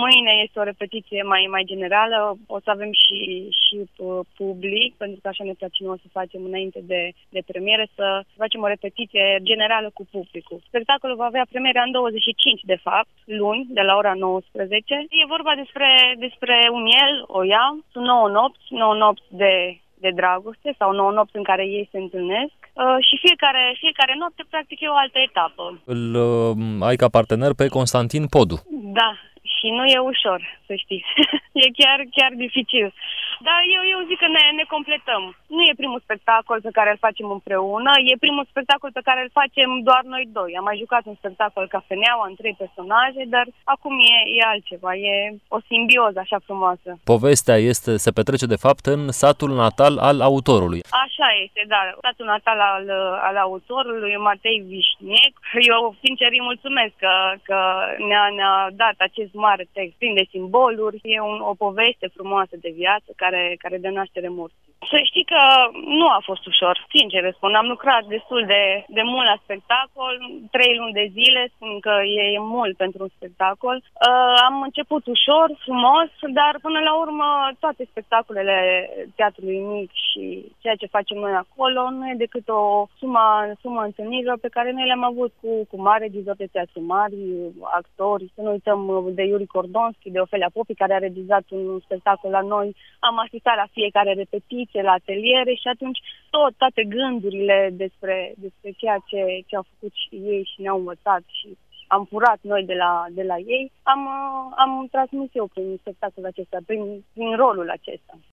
Mâine este o repetiție mai generală, o să avem și public, pentru că așa ne place nouă să facem înainte de premieră, să facem o repetiție generală cu publicul. Spectacolul va avea premiera în 25, de fapt, luni, de la ora 19. E vorba despre un el, o ea, sunt 9 nopți de dragoste sau 9 nopți în care ei se întâlnesc și fiecare noapte practic e o altă etapă. Îl ai ca partener pe Constantin Podu. Da, și nu e ușor, să știi. E chiar dificil. Dar eu zic că ne completăm. Nu e primul spectacol pe care îl facem împreună, e primul spectacol pe care îl facem doar noi doi. Am mai jucat un spectacol Cafeneaua în 3 personaje, dar acum e altceva, e o simbioză așa frumoasă. Povestea se petrece de fapt în satul natal al autorului. Așa este, da. Satul natal al autorului, Matei Vișnec. Eu sincer îi mulțumesc că ne-a dat acest mare text plin de simboluri. E o poveste frumoasă de viață care dă naștere morții. Să știi că nu a fost ușor, sincer răspund. Am lucrat destul de mult la spectacol, 3 luni de zile, spun că e mult pentru un spectacol. Am început ușor, frumos, dar până la urmă toate spectacolele Teatrului Mic și ceea ce facem noi acolo nu e decât o sumă întâlnirilor pe care noi le-am avut cu mari regizori de teatru mari, actori, să nu uităm de Iuri Cordonski, de Ofelia Popi, care a regizat un spectacol la noi. Am asistat la fiecare repetiție, la ateliere și atunci toate gândurile despre ceea ce au făcut și ei și ne-au învățat și am furat noi de la ei, am transmis eu prin spectacolul acesta, prin rolul acesta.